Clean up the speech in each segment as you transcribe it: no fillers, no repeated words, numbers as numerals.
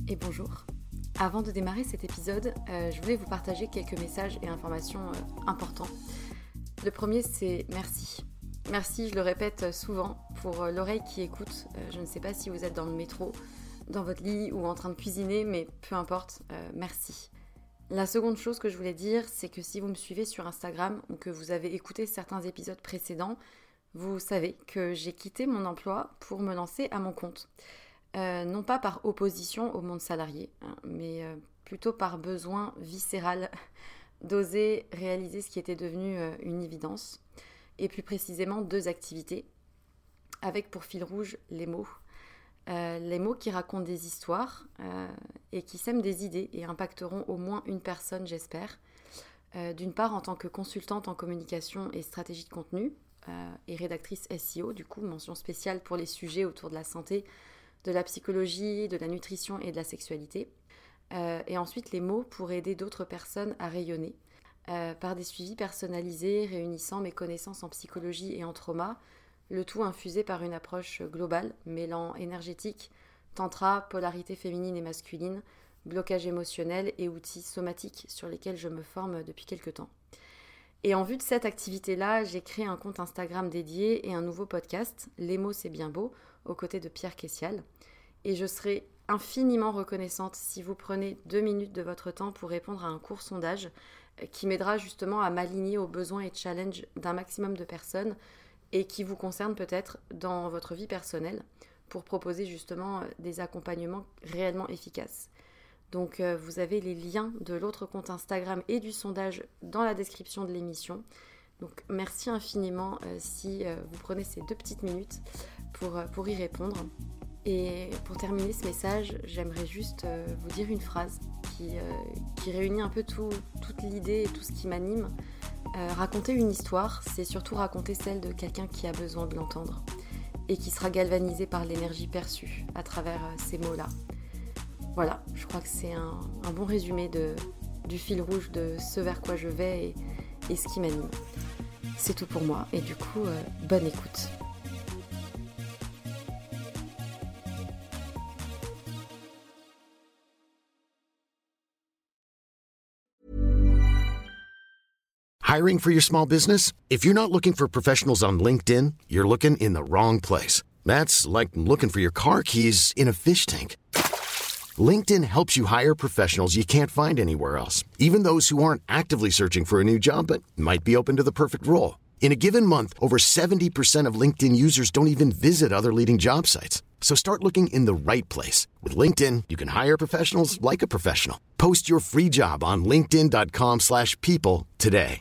et bonjour. Avant de démarrer cet épisode, je voulais vous partager quelques messages et informations importants. Le premier, c'est merci. Merci, je le répète souvent, pour l'oreille qui écoute. Je ne sais pas si vous êtes dans le métro, dans votre lit ou en train de cuisiner, mais peu importe, merci. La seconde chose que je voulais dire, c'est que si vous me suivez sur Instagram ou que vous avez écouté certains épisodes précédents, vous savez que j'ai quitté mon emploi pour me lancer à mon compte. Non pas par opposition au monde salarié, mais plutôt par besoin viscéral d'oser réaliser ce qui était devenu une évidence, et plus précisément 2 activités, avec pour fil rouge les mots. Les mots qui racontent des histoires et qui sèment des idées et impacteront au moins une personne, j'espère. D'une part, en tant que consultante en communication et stratégie de contenu, et rédactrice SEO, du coup, mention spéciale pour les sujets autour de la santé, de la psychologie, de la nutrition et de la sexualité. Et ensuite, les mots pour aider d'autres personnes à rayonner, par des suivis personnalisés réunissant mes connaissances en psychologie et en trauma, le tout infusé par une approche globale, mêlant énergétique, tantra, polarité féminine et masculine, blocage émotionnel et outils somatiques sur lesquels je me forme depuis quelques temps. Et en vue de cette activité-là, j'ai créé un compte Instagram dédié et un nouveau podcast, Les mots c'est bien beau, aux côtés de Pierre Kessial. Et je serai infiniment reconnaissante si vous prenez 2 minutes de votre temps pour répondre à un court sondage qui m'aidera justement à m'aligner aux besoins et challenges d'un maximum de personnes et qui vous concerne peut-être dans votre vie personnelle pour proposer justement des accompagnements réellement efficaces. Donc vous avez les liens de l'autre compte Instagram et du sondage dans la description de l'émission. Donc merci infiniment si vous prenez ces 2 petites minutes pour y répondre. Et pour terminer ce message, j'aimerais juste vous dire une phrase qui réunit un peu toute l'idée et tout ce qui m'anime. Raconter une histoire, c'est surtout raconter celle de quelqu'un qui a besoin de l'entendre et qui sera galvanisé par l'énergie perçue à travers ces mots-là. Voilà, je crois que c'est un bon résumé du fil rouge de ce vers quoi je vais et ce qui m'anime. C'est tout pour moi et du coup, bonne écoute. Hiring for your small business? If you're not looking for professionals on LinkedIn, you're looking in the wrong place. That's like looking for your car keys in a fish tank. LinkedIn helps you hire professionals you can't find anywhere else, even those who aren't actively searching for a new job but might be open to the perfect role. In a given month, over 70% of LinkedIn users don't even visit other leading job sites. So start looking in the right place. With LinkedIn, you can hire professionals like a professional. Post your free job on linkedin.com/people today.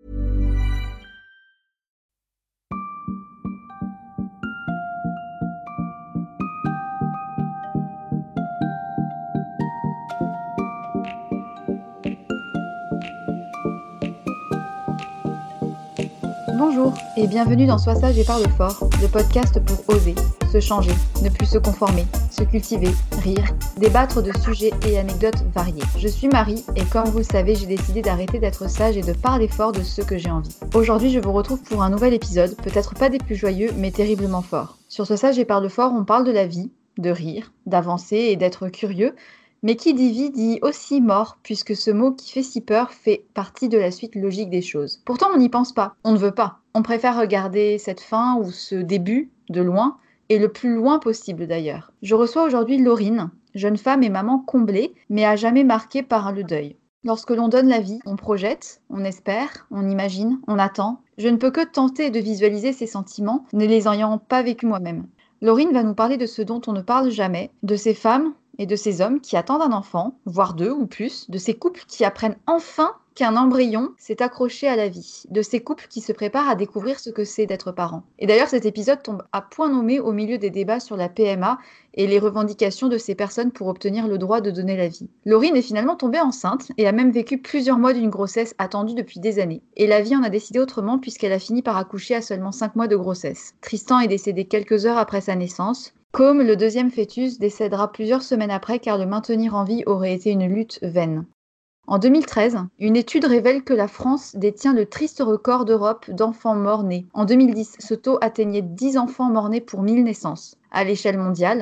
Bonjour et bienvenue dans Sois sage et parle fort, le podcast pour oser, se changer, ne plus se conformer, se cultiver, rire, débattre de sujets et anecdotes variés. Je suis Marie et comme vous le savez, j'ai décidé d'arrêter d'être sage et de parler fort de ce que j'ai envie. Aujourd'hui, je vous retrouve pour un nouvel épisode, peut-être pas des plus joyeux, mais terriblement fort. Sur Sois sage et parle fort, on parle de la vie, de rire, d'avancer et d'être curieux. Mais qui dit vie dit aussi mort, puisque ce mot qui fait si peur fait partie de la suite logique des choses. Pourtant, on n'y pense pas, on ne veut pas. On préfère regarder cette fin ou ce début de loin, et le plus loin possible d'ailleurs. Je reçois aujourd'hui Laurine, jeune femme et maman comblée, mais à jamais marquée par le deuil. Lorsque l'on donne la vie, on projette, on espère, on imagine, on attend. Je ne peux que tenter de visualiser ces sentiments, ne les ayant pas vécus moi-même. Laurine va nous parler de ce dont on ne parle jamais, de ces femmes et de ces hommes qui attendent un enfant, voire 2 ou plus, de ces couples qui apprennent enfin qu'un embryon s'est accroché à la vie, de ces couples qui se préparent à découvrir ce que c'est d'être parent. Et d'ailleurs, cet épisode tombe à point nommé au milieu des débats sur la PMA et les revendications de ces personnes pour obtenir le droit de donner la vie. Laurine est finalement tombée enceinte et a même vécu plusieurs mois d'une grossesse attendue depuis des années. Et la vie en a décidé autrement puisqu'elle a fini par accoucher à seulement 5 mois de grossesse. Tristan est décédé quelques heures après sa naissance. Comme le deuxième fœtus décédera plusieurs semaines après car le maintenir en vie aurait été une lutte vaine. En 2013, une étude révèle que la France détient le triste record d'Europe d'enfants morts-nés. En 2010, ce taux atteignait 10 enfants morts-nés pour 1000 naissances. À l'échelle mondiale,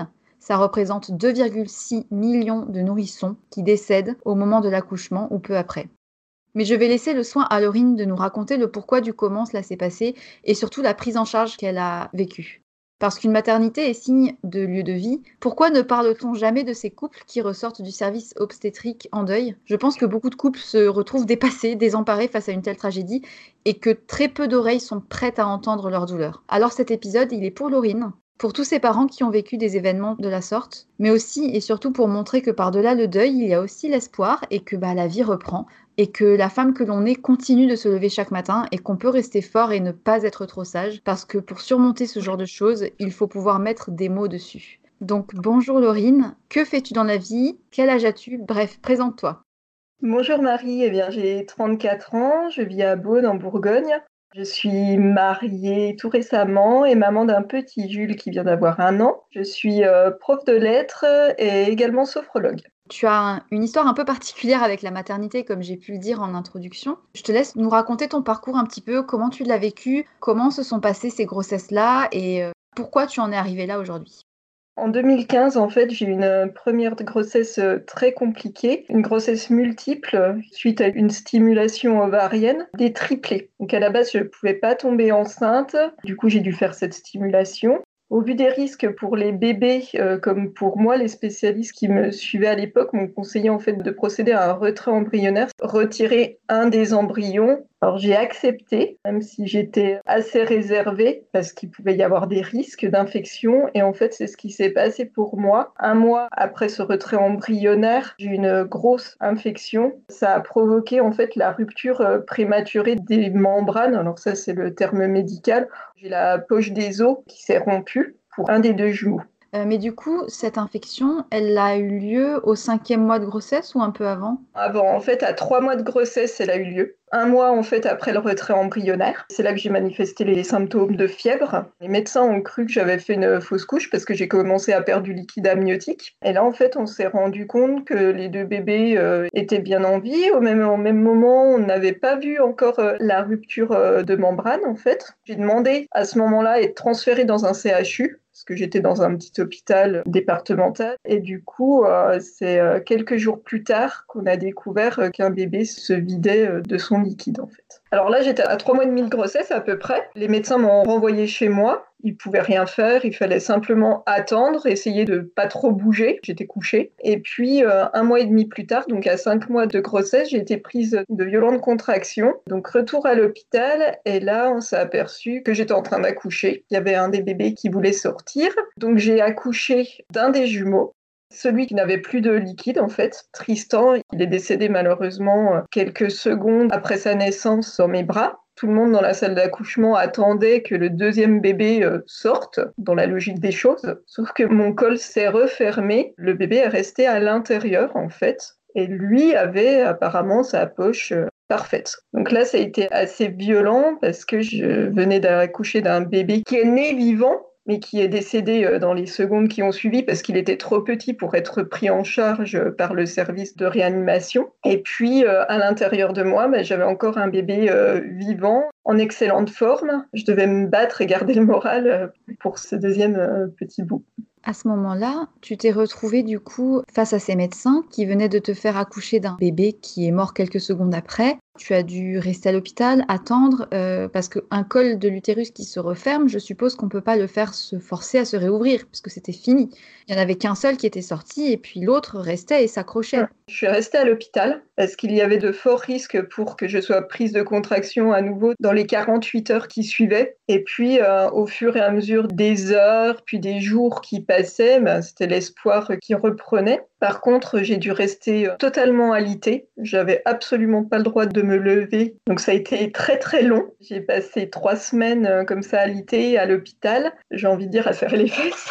Ça représente 2,6 millions de nourrissons qui décèdent au moment de l'accouchement ou peu après. Mais je vais laisser le soin à Laurine de nous raconter le pourquoi du comment cela s'est passé et surtout la prise en charge qu'elle a vécue. Parce qu'une maternité est signe de lieu de vie, pourquoi ne parle-t-on jamais de ces couples qui ressortent du service obstétrique en deuil? Je pense que beaucoup de couples se retrouvent dépassés, désemparés face à une telle tragédie et que très peu d'oreilles sont prêtes à entendre leur douleur. Alors cet épisode, il est pour Laurine, pour tous ces parents qui ont vécu des événements de la sorte, mais aussi et surtout pour montrer que par-delà le deuil, il y a aussi l'espoir et que la vie reprend et que la femme que l'on est continue de se lever chaque matin et qu'on peut rester fort et ne pas être trop sage parce que pour surmonter ce genre de choses, il faut pouvoir mettre des mots dessus. Donc bonjour Laurine, que fais-tu dans la vie? Quel âge as-tu? Bref, présente-toi. Bonjour Marie, j'ai 34 ans, je vis à Beaune en Bourgogne. Je suis mariée tout récemment et maman d'un petit Jules qui vient d'avoir 1 an. Je suis prof de lettres et également sophrologue. Tu as une histoire un peu particulière avec la maternité, comme j'ai pu le dire en introduction. Je te laisse nous raconter ton parcours un petit peu, comment tu l'as vécu, comment se sont passées ces grossesses-là et pourquoi tu en es arrivée là aujourd'hui. En 2015, en fait, j'ai eu une première grossesse très compliquée, une grossesse multiple suite à une stimulation ovarienne, des triplés. Donc à la base, je ne pouvais pas tomber enceinte. Du coup, j'ai dû faire cette stimulation. Au vu des risques pour les bébés, comme pour moi, les spécialistes qui me suivaient à l'époque m'ont conseillé en fait de procéder à un retrait embryonnaire, retirer un des embryons. Alors j'ai accepté, même si j'étais assez réservée, parce qu'il pouvait y avoir des risques d'infection. Et en fait, c'est ce qui s'est passé pour moi. 1 mois après ce retrait embryonnaire, j'ai eu une grosse infection. Ça a provoqué en fait la rupture prématurée des membranes. Alors ça, c'est le terme médical. J'ai la poche des os qui s'est rompue pour un des 2 jumeaux. Mais du coup, cette infection, elle a eu lieu au 5e mois de grossesse ou un peu avant? Avant, en fait, à 3 mois de grossesse, elle a eu lieu. 1 mois, en fait, après le retrait embryonnaire. C'est là que j'ai manifesté les symptômes de fièvre. Les médecins ont cru que j'avais fait une fausse couche parce que j'ai commencé à perdre du liquide amniotique. Et là, en fait, on s'est rendu compte que les 2 bébés étaient bien en vie. Au même moment, on n'avait pas vu encore la rupture de membrane, en fait. J'ai demandé à ce moment-là d'être transférée dans un CHU. Parce que j'étais dans un petit hôpital départemental. Et du coup, c'est quelques jours plus tard qu'on a découvert qu'un bébé se vidait de son liquide, en fait. Alors là, j'étais à 3 mois et demi de grossesse à peu près. Les médecins m'ont renvoyée chez moi. Ils pouvaient rien faire, il fallait simplement attendre, essayer de pas trop bouger. J'étais couchée. Et puis, 1 mois et demi plus tard, donc à 5 mois de grossesse, j'ai été prise de violentes contractions. Donc, retour à l'hôpital. Et là, on s'est aperçu que j'étais en train d'accoucher. Il y avait un des bébés qui voulait sortir. Donc, j'ai accouché d'un des jumeaux. Celui qui n'avait plus de liquide, en fait, Tristan, il est décédé malheureusement quelques secondes après sa naissance dans mes bras. Tout le monde dans la salle d'accouchement attendait que le 2e bébé sorte, dans la logique des choses. Sauf que mon col s'est refermé, le bébé est resté à l'intérieur, en fait. Et lui avait apparemment sa poche parfaite. Donc là, ça a été assez violent parce que je venais d'accoucher d'un bébé qui est né vivant, mais qui est décédé dans les secondes qui ont suivi parce qu'il était trop petit pour être pris en charge par le service de réanimation. Et puis, à l'intérieur de moi, j'avais encore un bébé vivant, en excellente forme. Je devais me battre et garder le moral pour ce 2e petit bout. À ce moment-là, tu t'es retrouvée du coup face à ces médecins qui venaient de te faire accoucher d'un bébé qui est mort quelques secondes après. Tu as dû rester à l'hôpital, attendre, parce qu'un col de l'utérus qui se referme, je suppose qu'on ne peut pas le faire se forcer à se réouvrir, parce que c'était fini. Il n'y en avait qu'un seul qui était sorti, et puis l'autre restait et s'accrochait. Je suis restée à l'hôpital, parce qu'il y avait de forts risques pour que je sois prise de contraction à nouveau dans les 48 heures qui suivaient. Et puis, au fur et à mesure des heures, puis des jours qui passaient, c'était l'espoir qui reprenait. Par contre, j'ai dû rester totalement alitée. J'avais absolument pas le droit de me lever. Donc ça a été très très long. J'ai passé 3 semaines comme ça alitée à l'hôpital. J'ai envie de dire à serrer les fesses.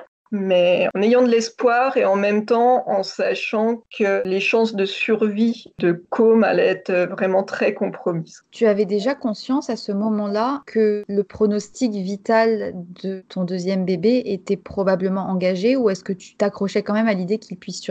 Mais en ayant de l'espoir et en même temps en sachant que les chances de survie de côme allaient être vraiment très compromises. Tu avais déjà conscience à ce moment-là que le pronostic vital de ton 2e bébé était probablement engagé, ou est-ce que tu t'accrochais quand même à l'idée qu'il puisse survivre?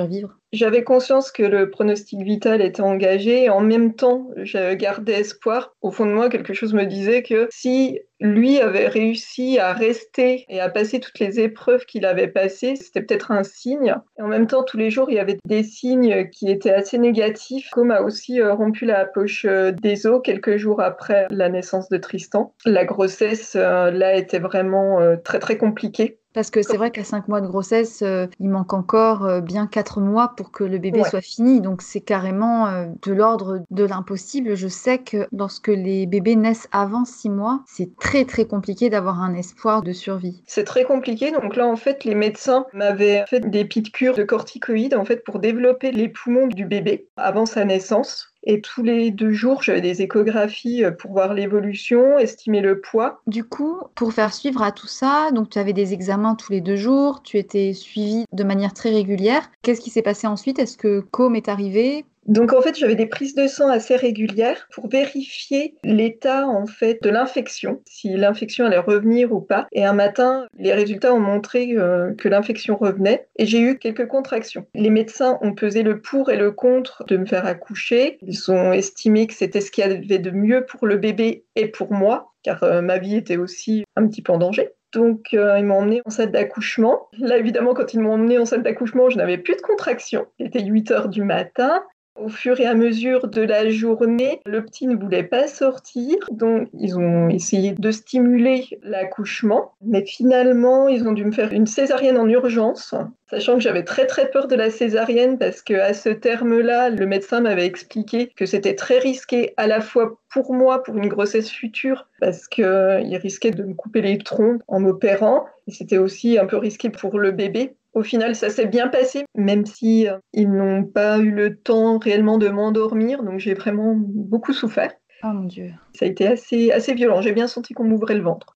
J'avais conscience que le pronostic vital était engagé et en même temps, je gardais espoir. Au fond de moi, quelque chose me disait que si lui avait réussi à rester et à passer toutes les épreuves qu'il avait passées, c'était peut-être un signe. Et en même temps, tous les jours, il y avait des signes qui étaient assez négatifs. Com a aussi rompu la poche des os quelques jours après la naissance de Tristan. La grossesse, là, était vraiment très, très compliquée. Parce que c'est vrai qu'à 5 mois de grossesse, il manque encore bien 4 mois pour que le bébé Ouais. soit fini. Donc c'est carrément de l'ordre de l'impossible. Je sais que lorsque les bébés naissent avant 6 mois, c'est très très compliqué d'avoir un espoir de survie. C'est très compliqué. Donc là, en fait, les médecins m'avaient fait des piqûres de corticoïdes en fait, pour développer les poumons du bébé avant sa naissance. Et tous les 2 jours, j'avais des échographies pour voir l'évolution, estimer le poids. Du coup, pour faire suivre à tout ça, donc tu avais des examens tous les 2 jours, tu étais suivie de manière très régulière. Qu'est-ce qui s'est passé ensuite? Est-ce que Com est arrivé? Donc en fait, j'avais des prises de sang assez régulières pour vérifier l'état en fait de l'infection, si l'infection allait revenir ou pas. Et un matin, les résultats ont montré que l'infection revenait et j'ai eu quelques contractions. Les médecins ont pesé le pour et le contre de me faire accoucher. Ils ont estimé que c'était ce qu'il y avait de mieux pour le bébé et pour moi, car ma vie était aussi un petit peu en danger. Donc, ils m'ont emmenée en salle d'accouchement. Là, évidemment, quand ils m'ont emmenée en salle d'accouchement, je n'avais plus de contractions. Il était 8 h du matin. Au fur et à mesure de la journée, le petit ne voulait pas sortir, donc ils ont essayé de stimuler l'accouchement, mais finalement, ils ont dû me faire une césarienne en urgence, sachant que j'avais très très peur de la césarienne parce qu'à ce terme-là, le médecin m'avait expliqué que c'était très risqué à la fois pour moi, pour une grossesse future, parce qu'il risquait de me couper les trompes en m'opérant, et c'était aussi un peu risqué pour le bébé. Au final, ça s'est bien passé, même si ils n'ont pas eu le temps réellement de m'endormir, donc j'ai vraiment beaucoup souffert. Oh mon Dieu. Ça a été assez violent, j'ai bien senti qu'on m'ouvrait le ventre.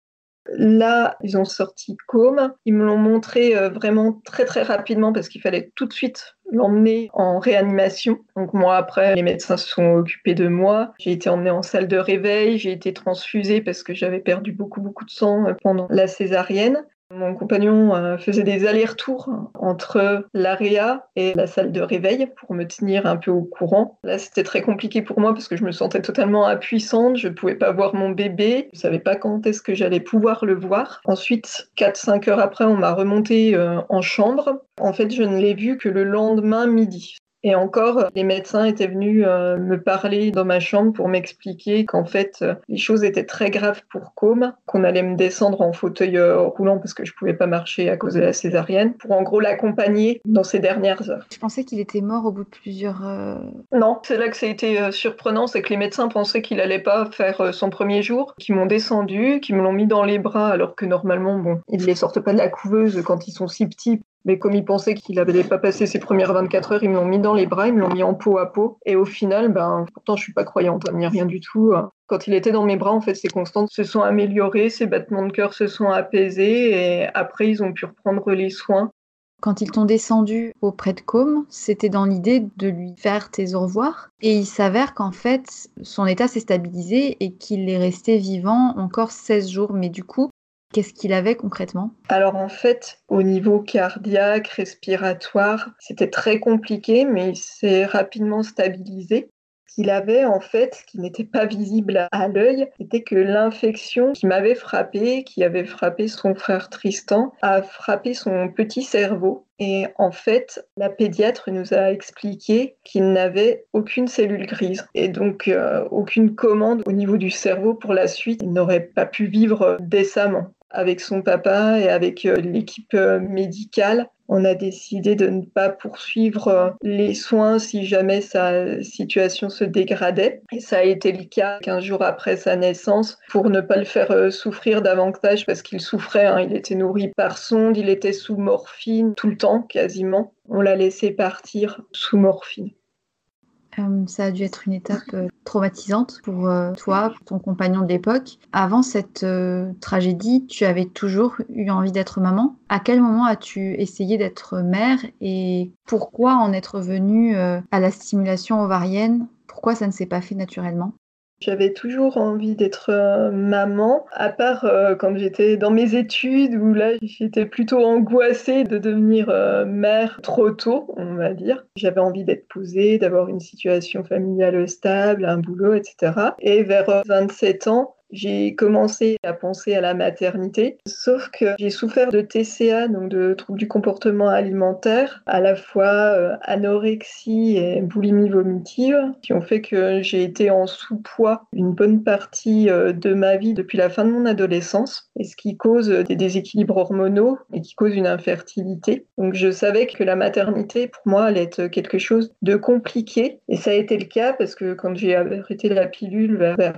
Là, ils ont sorti Com, ils me l'ont montré vraiment très très rapidement parce qu'il fallait tout de suite l'emmener en réanimation. Donc moi, après, les médecins se sont occupés de moi. J'ai été emmenée en salle de réveil, j'ai été transfusée parce que j'avais perdu beaucoup de sang pendant la césarienne. Mon compagnon faisait des allers-retours entre l'AREA et la salle de réveil pour me tenir un peu au courant. Là, c'était très compliqué pour moi parce que je me sentais totalement impuissante. Je ne pouvais pas voir mon bébé. Je ne savais pas quand est-ce que j'allais pouvoir le voir. Ensuite, 4-5 heures après, on m'a remontée en chambre. En fait, je ne l'ai vu que le lendemain midi. Et encore, les médecins étaient venus me parler dans ma chambre pour m'expliquer qu'en fait, les choses étaient très graves pour Com, qu'on allait me descendre en fauteuil roulant parce que je pouvais pas marcher à cause de la césarienne, pour en gros l'accompagner dans ses dernières heures. Je pensais qu'il était mort au bout de plusieurs... Non, c'est là que ça a été surprenant, c'est que les médecins pensaient qu'il allait pas faire son premier jour, qu'ils m'ont descendu, qu'ils me l'ont mis dans les bras, alors que normalement, bon, ils les sortent pas de la couveuse quand ils sont si petits. Mais comme ils pensaient qu'il n'avait pas passé ses premières 24 heures, ils me l'ont mis dans les bras, ils me l'ont mis en peau à peau. Et au final, pourtant je suis pas croyante, ni rien du tout. Quand il était dans mes bras, en fait, ses constantes se sont améliorées, ses battements de cœur se sont apaisés et après, ils ont pu reprendre les soins. Quand ils t'ont descendu auprès de Com, c'était dans l'idée de lui faire tes au revoir. Et il s'avère qu'en fait, son état s'est stabilisé et qu'il est resté vivant encore 16 jours. Mais du coup, qu'est-ce qu'il avait concrètement? Alors en fait, au niveau cardiaque, respiratoire, c'était très compliqué, mais il s'est rapidement stabilisé. Ce qu'il avait en fait, qui n'était pas visible à l'œil, c'était que l'infection qui m'avait frappé, qui avait frappé son frère Tristan, a frappé son petit cerveau. Et en fait, la pédiatre nous a expliqué qu'il n'avait aucune cellule grise et donc aucune commande au niveau du cerveau pour la suite. Il n'aurait pas pu vivre décemment. Avec son papa et avec l'équipe médicale, on a décidé de ne pas poursuivre les soins si jamais sa situation se dégradait. Et ça a été le cas 15 jours après sa naissance pour ne pas le faire souffrir davantage parce qu'il souffrait. Il était nourri par sonde, il était sous morphine tout le temps quasiment. On l'a laissé partir sous morphine. Ça a dû être une étape traumatisante pour toi, pour ton compagnon de l'époque. Avant cette tragédie, tu avais toujours eu envie d'être maman. À quel moment as-tu essayé d'être mère et pourquoi en être venue à la stimulation ovarienne? Pourquoi ça ne s'est pas fait naturellement? J'avais toujours envie d'être maman, à part quand j'étais dans mes études, où là j'étais plutôt angoissée de devenir mère trop tôt, on va dire. J'avais envie d'être posée, d'avoir une situation familiale stable, un boulot, etc. Et vers 27 ans, j'ai commencé à penser à la maternité, sauf que j'ai souffert de TCA, donc de troubles du comportement alimentaire, à la fois anorexie et boulimie vomitive, qui ont fait que j'ai été en sous-poids une bonne partie de ma vie depuis la fin de mon adolescence, et ce qui cause des déséquilibres hormonaux et qui cause une infertilité. Donc je savais que la maternité, pour moi, allait être quelque chose de compliqué, et ça a été le cas parce que quand j'ai arrêté la pilule vers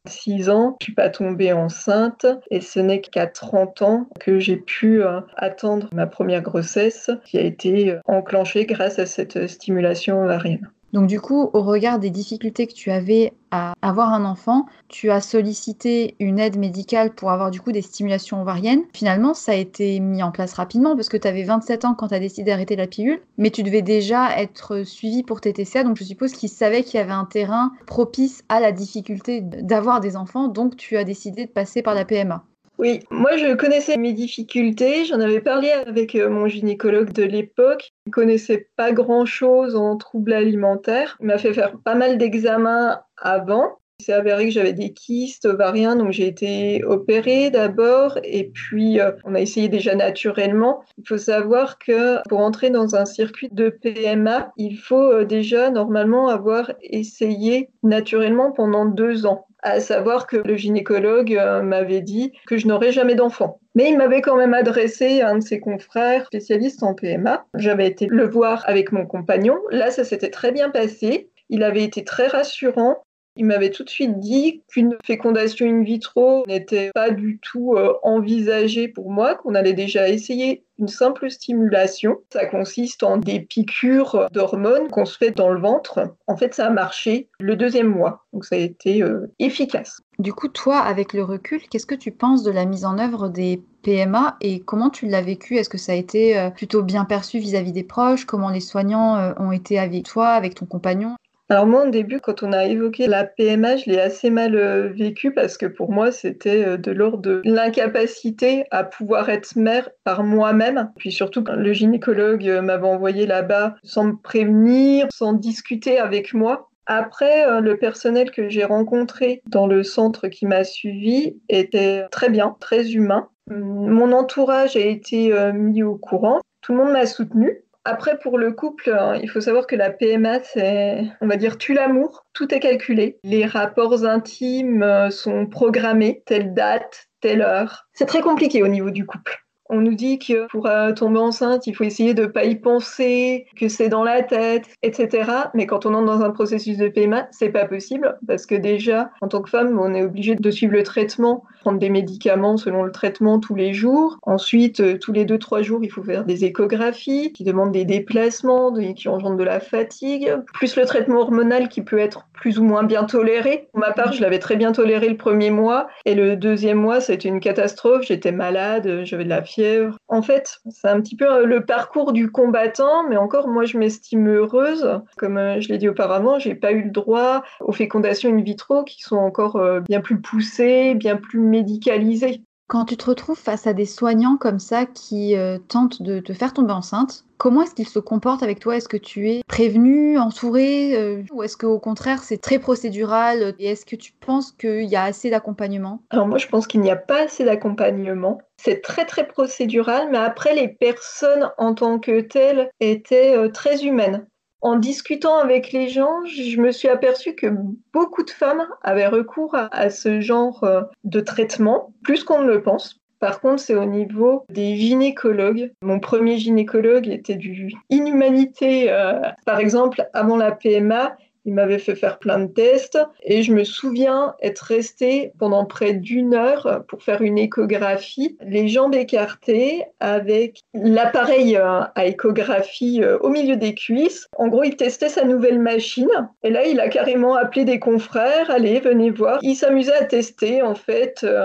26 ans, je suis pas tombée enceinte et ce n'est qu'à 30 ans que j'ai pu attendre ma première grossesse qui a été enclenchée grâce à cette stimulation ovarienne. Donc du coup, au regard des difficultés que tu avais à avoir un enfant, tu as sollicité une aide médicale pour avoir du coup des stimulations ovariennes. Finalement, ça a été mis en place rapidement parce que tu avais 27 ans quand tu as décidé d'arrêter la pilule, mais tu devais déjà être suivi pour tes TCA, donc je suppose qu'ils savaient qu'il y avait un terrain propice à la difficulté d'avoir des enfants, donc tu as décidé de passer par la PMA. Oui, moi je connaissais mes difficultés, j'en avais parlé avec mon gynécologue de l'époque. Il ne connaissait pas grand-chose en troubles alimentaires. Il m'a fait faire pas mal d'examens avant. Il s'est avéré que j'avais des kystes ovariens, donc j'ai été opérée d'abord et puis on a essayé déjà naturellement. Il faut savoir que pour entrer dans un circuit de PMA, il faut déjà normalement avoir essayé naturellement pendant 2 ans. À savoir que le gynécologue m'avait dit que je n'aurais jamais d'enfant. Mais il m'avait quand même adressé à un de ses confrères spécialistes en PMA. J'avais été le voir avec mon compagnon. Là, ça s'était très bien passé. Il avait été très rassurant. Il m'avait tout de suite dit qu'une fécondation in vitro n'était pas du tout envisagée pour moi, qu'on allait déjà essayer une simple stimulation. Ça consiste en des piqûres d'hormones qu'on se fait dans le ventre. En fait, ça a marché le 2e mois, donc ça a été efficace. Du coup, toi, avec le recul, qu'est-ce que tu penses de la mise en œuvre des PMA et comment tu l'as vécu? Est-ce que ça a été plutôt bien perçu vis-à-vis des proches? Comment les soignants ont été avec toi, avec ton compagnon? Alors moi, au début, quand on a évoqué la PMA, je l'ai assez mal vécu parce que pour moi, c'était de l'ordre de l'incapacité à pouvoir être mère par moi-même. Puis surtout, quand le gynécologue m'avait envoyé là-bas sans me prévenir, sans discuter avec moi. Après, le personnel que j'ai rencontré dans le centre qui m'a suivi était très bien, très humain. Mon entourage a été mis au courant. Tout le monde m'a soutenue. Après, pour le couple, il faut savoir que la PMA, c'est, on va dire, tue l'amour. Tout est calculé. Les rapports intimes sont programmés, telle date, telle heure. C'est très compliqué au niveau du couple. On nous dit que pour tomber enceinte, il faut essayer de ne pas y penser, que c'est dans la tête, etc. Mais quand on entre dans un processus de PMA, c'est pas possible parce que déjà, en tant que femme, on est obligé de suivre le traitement, prendre des médicaments selon le traitement tous les jours. Ensuite, tous les 2-3 jours, il faut faire des échographies qui demandent des déplacements, qui engendrent de la fatigue, plus le traitement hormonal qui peut être plus ou moins bien toléré. Pour ma part, je l'avais très bien toléré le 1er mois et le 2e mois, ça a été une catastrophe. J'étais malade, j'avais de la fièvre. En fait, c'est un petit peu le parcours du combattant, mais encore, moi, je m'estime heureuse. Comme je l'ai dit auparavant, j'ai pas eu le droit aux fécondations in vitro qui sont encore bien plus poussées, bien plus médicalisées. Quand tu te retrouves face à des soignants comme ça qui tentent de te faire tomber enceinte, comment est-ce qu'ils se comportent avec toi? Est-ce que tu es prévenue, entourée, ou est-ce qu'au contraire c'est très procédural? Et est-ce que tu penses qu'il y a assez d'accompagnement? Alors moi, je pense qu'il n'y a pas assez d'accompagnement. C'est très très procédural, mais après, les personnes en tant que telles étaient très humaines. En discutant avec les gens, je me suis aperçue que beaucoup de femmes avaient recours à ce genre de traitement, plus qu'on ne le pense. Par contre, c'est au niveau des gynécologues. Mon premier gynécologue était d'une inhumanité. Par exemple, avant la PMA, il m'avait fait faire plein de tests et je me souviens être restée pendant près d'1 heure pour faire une échographie, les jambes écartées avec l'appareil à échographie au milieu des cuisses. En gros, il testait sa nouvelle machine et là, il a carrément appelé des confrères. Allez, venez voir. Il s'amusait à tester en fait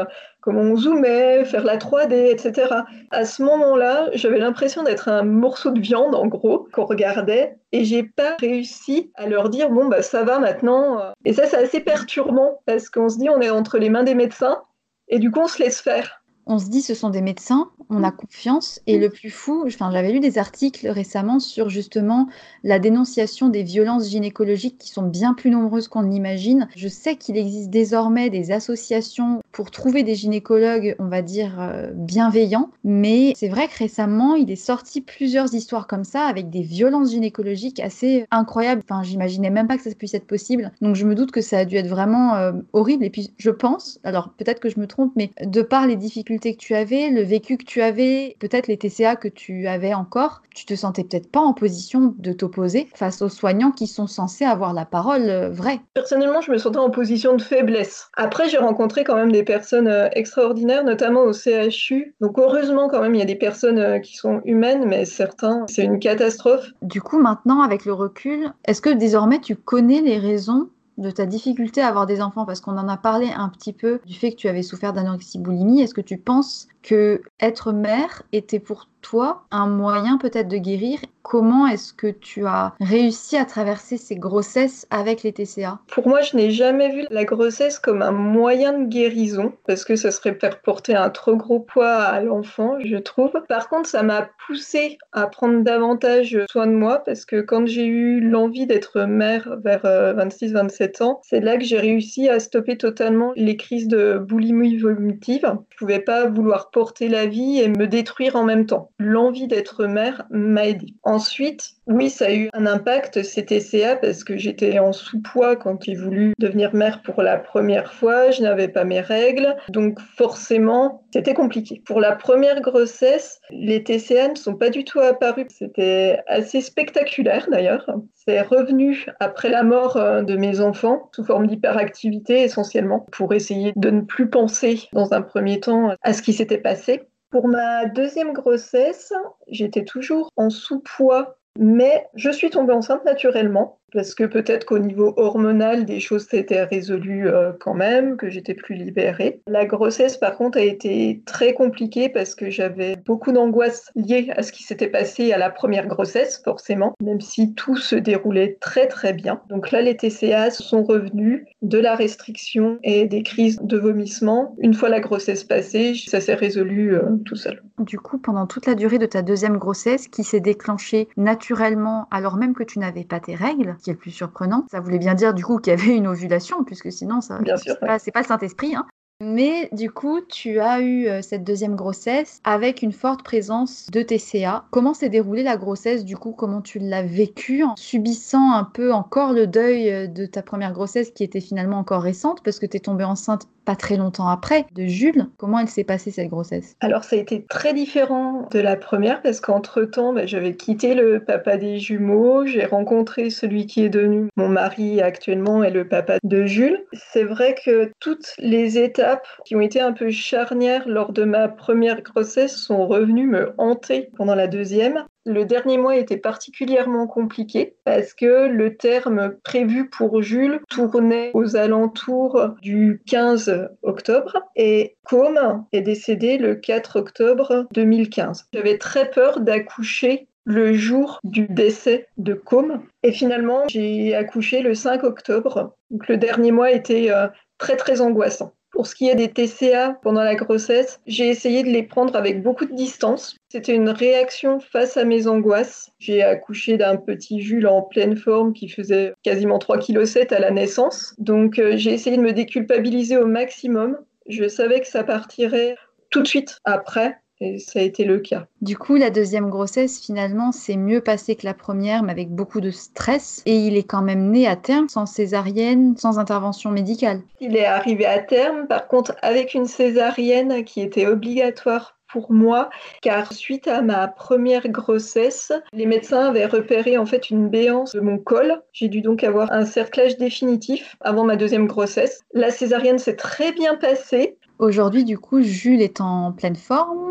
comment on zoomait, faire la 3D, etc. À ce moment-là, j'avais l'impression d'être un morceau de viande, en gros, qu'on regardait, et j'ai pas réussi à leur dire, bon, bah ça va maintenant. Et ça, c'est assez perturbant, parce qu'on se dit, on est entre les mains des médecins, et du coup, on se laisse faire. On se dit ce sont des médecins, on a confiance. Et le plus fou, j'avais lu des articles récemment sur justement la dénonciation des violences gynécologiques qui sont bien plus nombreuses qu'on l'imagine. Je sais qu'il existe désormais des associations pour trouver des gynécologues, on va dire, bienveillants. Mais c'est vrai que récemment, il est sorti plusieurs histoires comme ça avec des violences gynécologiques assez incroyables. J'imaginais même pas que ça puisse être possible. Donc je me doute que ça a dû être vraiment horrible. Et puis je pense, alors peut-être que je me trompe, mais de par les difficultés que tu avais, le vécu que tu avais, peut-être les TCA que tu avais encore, tu te sentais peut-être pas en position de t'opposer face aux soignants qui sont censés avoir la parole vraie. Personnellement, je me sentais en position de faiblesse. Après, j'ai rencontré quand même des personnes extraordinaires, notamment au CHU. Donc heureusement, quand même, il y a des personnes qui sont humaines, mais certains, c'est une catastrophe. Du coup, maintenant, avec le recul, est-ce que désormais tu connais les raisons de ta difficulté à avoir des enfants, parce qu'on en a parlé un petit peu du fait que tu avais souffert d'anorexie-boulimie. Est-ce que tu penses que être mère était pour toi un moyen peut-être de guérir? Comment est-ce que tu as réussi à traverser ces grossesses avec les TCA? Pour moi, je n'ai jamais vu la grossesse comme un moyen de guérison, parce que ça serait faire porter un trop gros poids à l'enfant, je trouve. Par contre, ça m'a poussée à prendre davantage soin de moi, parce que quand j'ai eu l'envie d'être mère vers 26-27 ans, c'est là que j'ai réussi à stopper totalement les crises de boulimie vomitive. Je pouvais pas vouloir porter la vie et me détruire en même temps. L'envie d'être mère m'a aidée. Ensuite, oui, ça a eu un impact, ces TCA, parce que j'étais en sous-poids quand j'ai voulu devenir mère pour la première fois, je n'avais pas mes règles, donc forcément, c'était compliqué. Pour la première grossesse, les TCA ne sont pas du tout apparus. C'était assez spectaculaire d'ailleurs. C'est revenu après la mort de mes enfants, sous forme d'hyperactivité essentiellement, pour essayer de ne plus penser dans un premier temps à ce qui s'était passé. Pour ma deuxième grossesse, j'étais toujours en sous-poids, mais je suis tombée enceinte naturellement, parce que peut-être qu'au niveau hormonal, des choses s'étaient résolues quand même, que j'étais plus libérée. La grossesse, par contre, a été très compliquée parce que j'avais beaucoup d'angoisse liée à ce qui s'était passé à la première grossesse, forcément, même si tout se déroulait très très bien. Donc là, les TCA sont revenus, de la restriction et des crises de vomissement. Une fois la grossesse passée, ça s'est résolu tout seul. Du coup, pendant toute la durée de ta deuxième grossesse, qui s'est déclenchée naturellement alors même que tu n'avais pas tes règles, qui est le plus surprenant, ça voulait bien dire du coup qu'il y avait une ovulation, puisque sinon c'est pas le Saint-Esprit, hein. Mais du coup, tu as eu cette deuxième grossesse avec une forte présence de TCA. Comment s'est déroulée la grossesse du coup? Comment tu l'as vécue en subissant un peu encore le deuil de ta première grossesse qui était finalement encore récente parce que tu es tombée enceinte pas très longtemps après de Jules? Comment elle s'est passée cette grossesse? Alors ça a été très différent de la première parce qu'entre-temps, j'avais quitté le papa des jumeaux, j'ai rencontré celui qui est devenu mon mari actuellement et le papa de Jules. C'est vrai que toutes les étapes qui ont été un peu charnières lors de ma première grossesse sont revenues me hanter pendant la deuxième. Le dernier mois était particulièrement compliqué parce que le terme prévu pour Jules tournait aux alentours du 15 octobre et Côme est décédé le 4 octobre 2015. J'avais très peur d'accoucher le jour du décès de Côme et finalement j'ai accouché le 5 octobre. Donc le dernier mois était très très angoissant. Pour ce qui est des TCA pendant la grossesse, j'ai essayé de les prendre avec beaucoup de distance. C'était une réaction face à mes angoisses. J'ai accouché d'un petit Jules en pleine forme qui faisait quasiment 3,7 kg à la naissance. Donc j'ai essayé de me déculpabiliser au maximum. Je savais que ça partirait tout de suite après. Et ça a été le cas. Du coup, la deuxième grossesse, finalement, c'est mieux passé que la première, mais avec beaucoup de stress. Et il est quand même né à terme, sans césarienne, sans intervention médicale. Il est arrivé à terme, par contre, avec une césarienne qui était obligatoire pour moi, car suite à ma première grossesse, les médecins avaient repéré en fait une béance de mon col. J'ai dû donc avoir un cerclage définitif avant ma deuxième grossesse. La césarienne s'est très bien passée. Aujourd'hui, du coup, Jules est en pleine forme.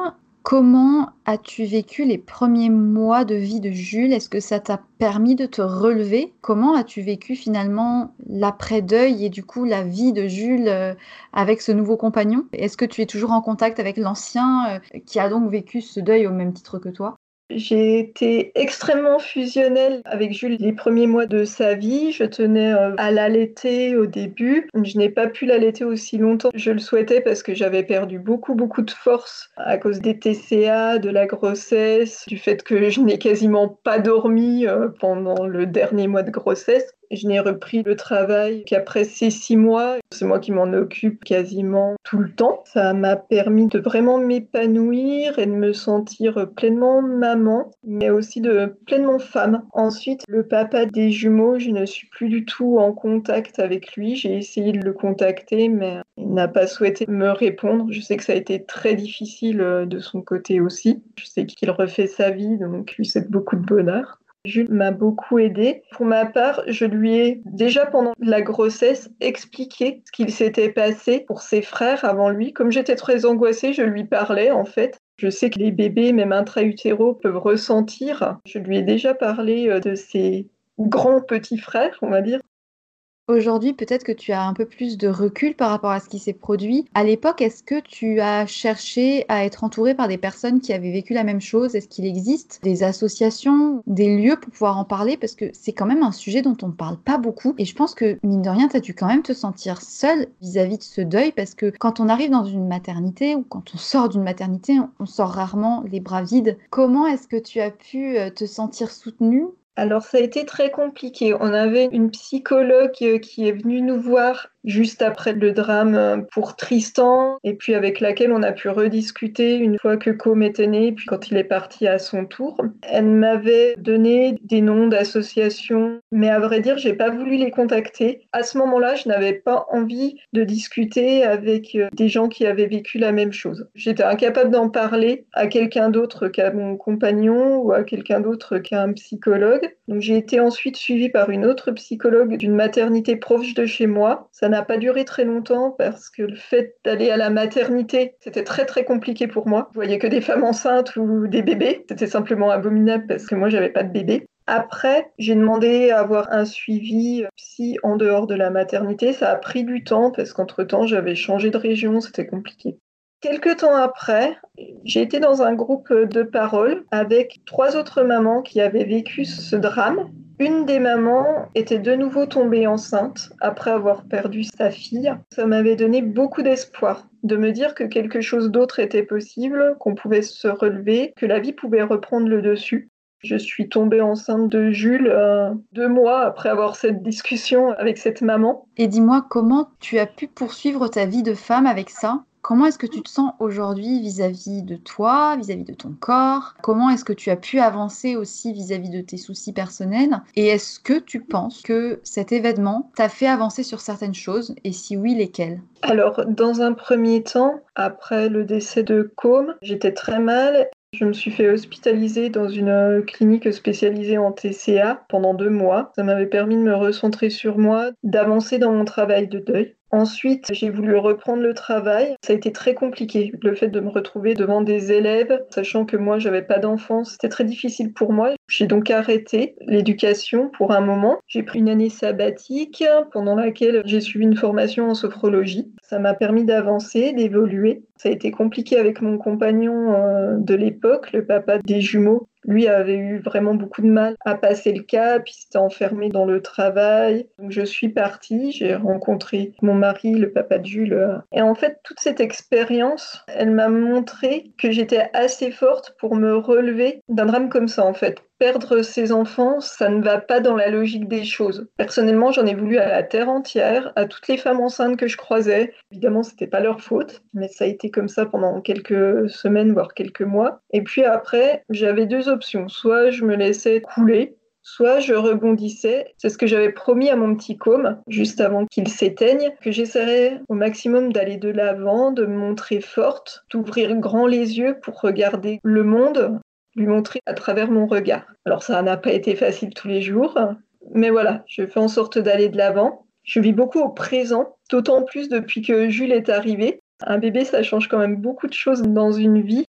Comment as-tu vécu les premiers mois de vie de Jules? Est-ce que ça t'a permis de te relever? Comment as-tu vécu finalement l'après-deuil et du coup la vie de Jules avec ce nouveau compagnon? Est-ce que tu es toujours en contact avec l'ancien qui a donc vécu ce deuil au même titre que toi? J'ai été extrêmement fusionnelle avec Jules les premiers mois de sa vie. Je tenais à l'allaiter au début. Je n'ai pas pu l'allaiter aussi longtemps. Je le souhaitais parce que j'avais perdu beaucoup, beaucoup de force à cause des TCA, de la grossesse, du fait que je n'ai quasiment pas dormi pendant le dernier mois de grossesse. Je n'ai repris le travail qu'après ces 6 mois. C'est moi qui m'en occupe quasiment tout le temps. Ça m'a permis de vraiment m'épanouir et de me sentir pleinement maman, mais aussi de pleinement femme. Ensuite, le papa des jumeaux, je ne suis plus du tout en contact avec lui. J'ai essayé de le contacter, mais il n'a pas souhaité me répondre. Je sais que ça a été très difficile de son côté aussi. Je sais qu'il refait sa vie, donc lui souhaite beaucoup de bonheur. Jules m'a beaucoup aidée. Pour ma part, je lui ai déjà pendant la grossesse expliqué ce qu'il s'était passé pour ses frères avant lui. Comme j'étais très angoissée, je lui parlais en fait. Je sais que les bébés, même intra-utéraux, peuvent ressentir. Je lui ai déjà parlé de ses grands petits frères, on va dire. Aujourd'hui, peut-être que tu as un peu plus de recul par rapport à ce qui s'est produit. À l'époque, est-ce que tu as cherché à être entouré par des personnes qui avaient vécu la même chose? Est-ce qu'il existe des associations, des lieux pour pouvoir en parler? Parce que c'est quand même un sujet dont on ne parle pas beaucoup. Et je pense que, mine de rien, tu as dû quand même te sentir seule vis-à-vis de ce deuil. Parce que quand on arrive dans une maternité ou quand on sort d'une maternité, on sort rarement les bras vides. Comment est-ce que tu as pu te sentir soutenue? Alors ça a été très compliqué. On avait une psychologue qui est venue nous voir juste après le drame pour Tristan, et puis avec laquelle on a pu rediscuter une fois que Com était né, puis quand il est parti à son tour. Elle m'avait donné des noms d'associations, mais à vrai dire, j'ai pas voulu les contacter. À ce moment-là, je n'avais pas envie de discuter avec des gens qui avaient vécu la même chose. J'étais incapable d'en parler à quelqu'un d'autre qu'à mon compagnon ou à quelqu'un d'autre qu'à un psychologue. Donc j'ai été ensuite suivie par une autre psychologue d'une maternité proche de chez moi. Ça n'a pas duré très longtemps parce que le fait d'aller à la maternité, c'était très très compliqué pour moi. Je voyais que des femmes enceintes ou des bébés. C'était simplement abominable parce que moi j'avais pas de bébé. Après, j'ai demandé à avoir un suivi psy en dehors de la maternité. Ça a pris du temps parce qu'entre-temps j'avais changé de région, c'était compliqué. Quelques temps après, j'ai été dans un groupe de parole avec 3 autres mamans qui avaient vécu ce drame. Une des mamans était de nouveau tombée enceinte après avoir perdu sa fille. Ça m'avait donné beaucoup d'espoir de me dire que quelque chose d'autre était possible, qu'on pouvait se relever, que la vie pouvait reprendre le dessus. Je suis tombée enceinte de Jules 2 mois après avoir cette discussion avec cette maman. Et dis-moi, comment tu as pu poursuivre ta vie de femme avec ça? Comment est-ce que tu te sens aujourd'hui vis-à-vis de toi, vis-à-vis de ton corps? Comment est-ce que tu as pu avancer aussi vis-à-vis de tes soucis personnels? Et est-ce que tu penses que cet événement t'a fait avancer sur certaines choses? Et si oui, lesquelles? Alors, dans un premier temps, après le décès de Com, j'étais très mal. Je me suis fait hospitaliser dans une clinique spécialisée en TCA pendant 2 mois. Ça m'avait permis de me recentrer sur moi, d'avancer dans mon travail de deuil. Ensuite, j'ai voulu reprendre le travail. Ça a été très compliqué. Le fait de me retrouver devant des élèves, sachant que moi, j'avais pas d'enfants, c'était très difficile pour moi. J'ai donc arrêté l'éducation pour un moment. J'ai pris une année sabbatique pendant laquelle j'ai suivi une formation en sophrologie. Ça m'a permis d'avancer, d'évoluer. Ça a été compliqué avec mon compagnon de l'époque, le papa des jumeaux. Lui avait eu vraiment beaucoup de mal à passer le cap, il s'était enfermé dans le travail. Donc je suis partie, j'ai rencontré mon mari, le papa de Jules. Et en fait, toute cette expérience, elle m'a montré que j'étais assez forte pour me relever d'un drame comme ça, en fait. Perdre ses enfants, ça ne va pas dans la logique des choses. Personnellement, j'en ai voulu à la terre entière, à toutes les femmes enceintes que je croisais. Évidemment, c'était pas leur faute, mais ça a été comme ça pendant quelques semaines, voire quelques mois. Et puis après, j'avais 2 options. Soit je me laissais couler, soit je rebondissais. C'est ce que j'avais promis à mon petit Com, juste avant qu'il s'éteigne, que j'essaierais au maximum d'aller de l'avant, de me montrer forte, d'ouvrir grand les yeux pour regarder le monde, lui montrer à travers mon regard. Alors ça n'a pas été facile tous les jours, mais voilà, je fais en sorte d'aller de l'avant. Je vis beaucoup au présent, d'autant plus depuis que Jules est arrivé. Un bébé, ça change quand même beaucoup de choses dans une vie.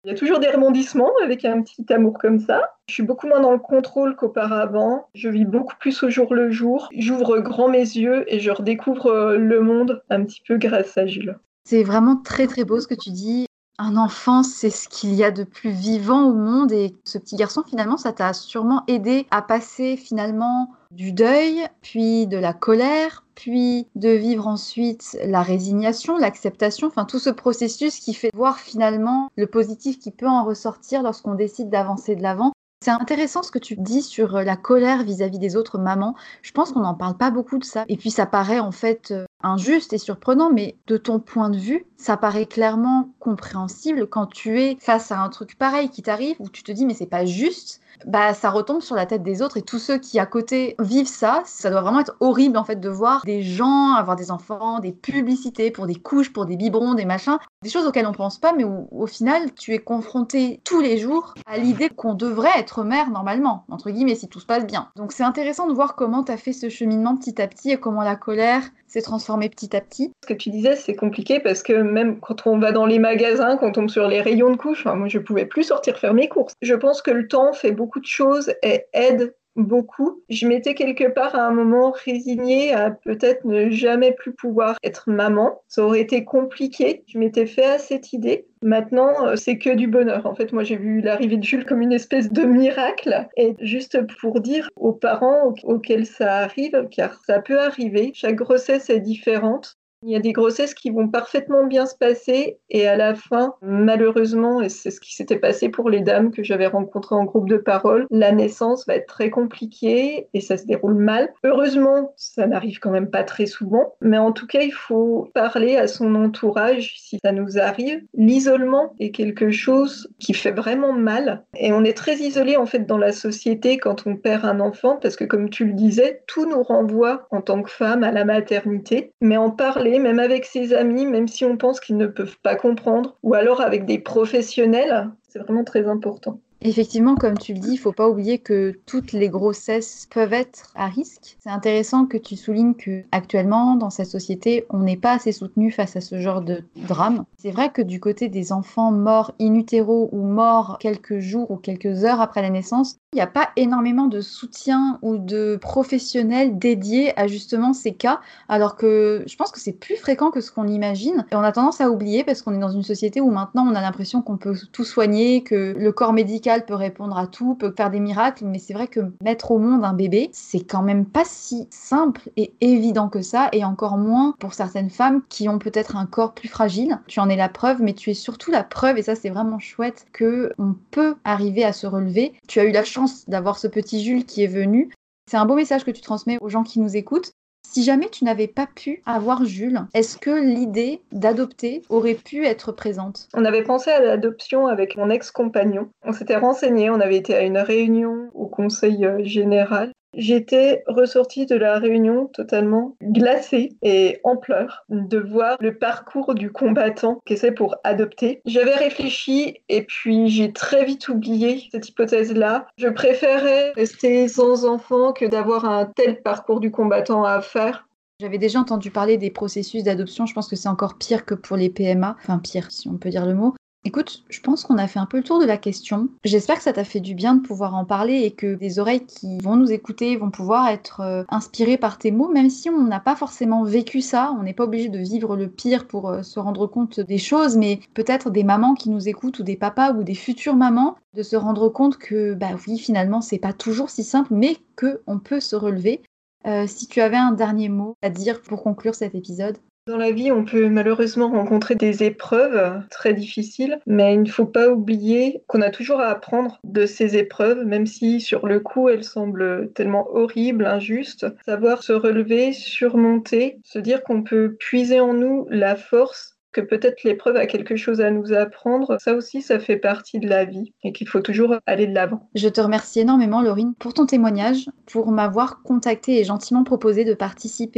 Il y a toujours des rebondissements avec un petit amour comme ça. Je suis beaucoup moins dans le contrôle qu'auparavant. Je vis beaucoup plus au jour le jour. J'ouvre grand mes yeux et je redécouvre le monde un petit peu grâce à Jules. C'est vraiment très très beau ce que tu dis. Un enfant, c'est ce qu'il y a de plus vivant au monde et ce petit garçon, finalement, ça t'a sûrement aidé à passer finalement du deuil, puis de la colère, puis de vivre ensuite la résignation, l'acceptation, enfin tout ce processus qui fait voir finalement le positif qui peut en ressortir lorsqu'on décide d'avancer de l'avant. C'est intéressant ce que tu dis sur la colère vis-à-vis des autres mamans. Je pense qu'on n'en parle pas beaucoup de ça. Et puis ça paraît en fait injuste et surprenant, mais de ton point de vue, ça paraît clairement compréhensible quand tu es face à un truc pareil qui t'arrive, où tu te dis mais c'est pas juste, bah ça retombe sur la tête des autres et tous ceux qui à côté vivent ça, ça doit vraiment être horrible en fait de voir des gens avoir des enfants, des publicités pour des couches, pour des biberons, des machins, des choses auxquelles on pense pas, mais où au final tu es confronté tous les jours à l'idée qu'on devrait être mère normalement, entre guillemets, si tout se passe bien. Donc c'est intéressant de voir comment tu as fait ce cheminement petit à petit et comment la colère s'est transformée petit à petit. Ce que tu disais, c'est compliqué parce que même quand on va dans les magasins, quand on tombe sur les rayons de couches, moi je pouvais plus sortir faire mes courses. Je pense que le temps fait beaucoup de choses et aide beaucoup. Je m'étais quelque part à un moment résignée à peut-être ne jamais plus pouvoir être maman. Ça aurait été compliqué. Je m'étais fait à cette idée. Maintenant, c'est que du bonheur. En fait, moi, j'ai vu l'arrivée de Jules comme une espèce de miracle. Et juste pour dire aux parents auxquels ça arrive, car ça peut arriver, chaque grossesse est différente. Il y a des grossesses qui vont parfaitement bien se passer et à la fin, malheureusement, et c'est ce qui s'était passé pour les dames que j'avais rencontrées en groupe de parole, la naissance va être très compliquée et ça se déroule mal. Heureusement, ça n'arrive quand même pas très souvent, mais en tout cas, il faut parler à son entourage si ça nous arrive. L'isolement est quelque chose qui fait vraiment mal et on est très isolé en fait dans la société quand on perd un enfant parce que comme tu le disais, tout nous renvoie en tant que femme à la maternité, mais en parler même avec ses amis, même si on pense qu'ils ne peuvent pas comprendre, ou alors avec des professionnels, c'est vraiment très important. Effectivement, comme tu le dis, il ne faut pas oublier que toutes les grossesses peuvent être à risque. C'est intéressant que tu soulignes qu'actuellement, dans cette société, on n'est pas assez soutenu face à ce genre de drame. C'est vrai que du côté des enfants morts in utero ou morts quelques jours ou quelques heures après la naissance, il n'y a pas énormément de soutien ou de professionnels dédiés à justement ces cas, alors que je pense que c'est plus fréquent que ce qu'on imagine. Et on a tendance à oublier parce qu'on est dans une société où maintenant on a l'impression qu'on peut tout soigner, que le corps médical peut répondre à tout, peut faire des miracles, mais c'est vrai que mettre au monde un bébé, c'est quand même pas si simple et évident que ça, et encore moins pour certaines femmes qui ont peut-être un corps plus fragile. Tu en es la preuve, mais tu es surtout la preuve, et ça c'est vraiment chouette, qu'on peut arriver à se relever. Tu as eu la chance d'avoir ce petit Jules qui est venu. C'est un beau message que tu transmets aux gens qui nous écoutent. Si jamais tu n'avais pas pu avoir Jules, est-ce que l'idée d'adopter aurait pu être présente ? On avait pensé à l'adoption avec mon ex-compagnon. On s'était renseigné, on avait été à une réunion au conseil général. J'étais ressortie de la réunion totalement glacée et en pleurs de voir le parcours du combattant qui essaie pour adopter. J'avais réfléchi et puis j'ai très vite oublié cette hypothèse-là. Je préférais rester sans enfant que d'avoir un tel parcours du combattant à faire. J'avais déjà entendu parler des processus d'adoption, je pense que c'est encore pire que pour les PMA, enfin pire si on peut dire le mot. Écoute, je pense qu'on a fait un peu le tour de la question. J'espère que ça t'a fait du bien de pouvoir en parler et que des oreilles qui vont nous écouter vont pouvoir être inspirées par tes mots, même si on n'a pas forcément vécu ça. On n'est pas obligé de vivre le pire pour se rendre compte des choses, mais peut-être des mamans qui nous écoutent ou des papas ou des futures mamans, de se rendre compte que, bah oui, finalement, c'est pas toujours si simple, mais qu'on peut se relever. Si tu avais un dernier mot à dire pour conclure cet épisode. Dans la vie, on peut malheureusement rencontrer des épreuves très difficiles, mais il ne faut pas oublier qu'on a toujours à apprendre de ces épreuves, même si sur le coup, elles semblent tellement horribles, injustes. Savoir se relever, surmonter, se dire qu'on peut puiser en nous la force, que peut-être l'épreuve a quelque chose à nous apprendre, ça aussi, ça fait partie de la vie et qu'il faut toujours aller de l'avant. Je te remercie énormément, Laurine, pour ton témoignage, pour m'avoir contactée et gentiment proposé de participer.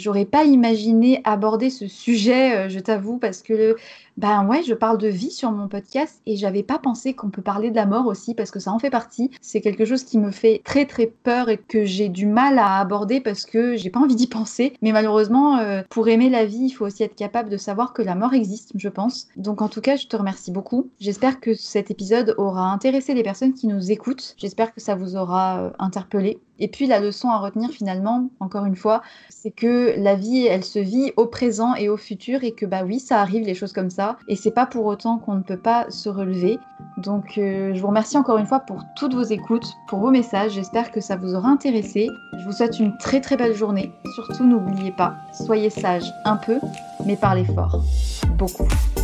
J'aurais pas imaginé aborder ce sujet, je t'avoue, parce que je parle de vie sur mon podcast et j'avais pas pensé qu'on peut parler de la mort aussi parce que ça en fait partie. C'est quelque chose qui me fait très très peur et que j'ai du mal à aborder parce que j'ai pas envie d'y penser. Mais malheureusement, pour aimer la vie, il faut aussi être capable de savoir que la mort existe, je pense. Donc en tout cas, je te remercie beaucoup. J'espère que cet épisode aura intéressé les personnes qui nous écoutent. J'espère que ça vous aura interpellé. Et puis la leçon à retenir finalement, encore une fois, c'est que la vie, elle se vit au présent et au futur et que oui, ça arrive les choses comme ça. Et c'est pas pour autant qu'on ne peut pas se relever. Donc je vous remercie encore une fois pour toutes vos écoutes, pour vos messages. J'espère que ça vous aura intéressé. Je vous souhaite une très très belle journée. Surtout n'oubliez pas, soyez sages un peu, mais parlez fort. Beaucoup.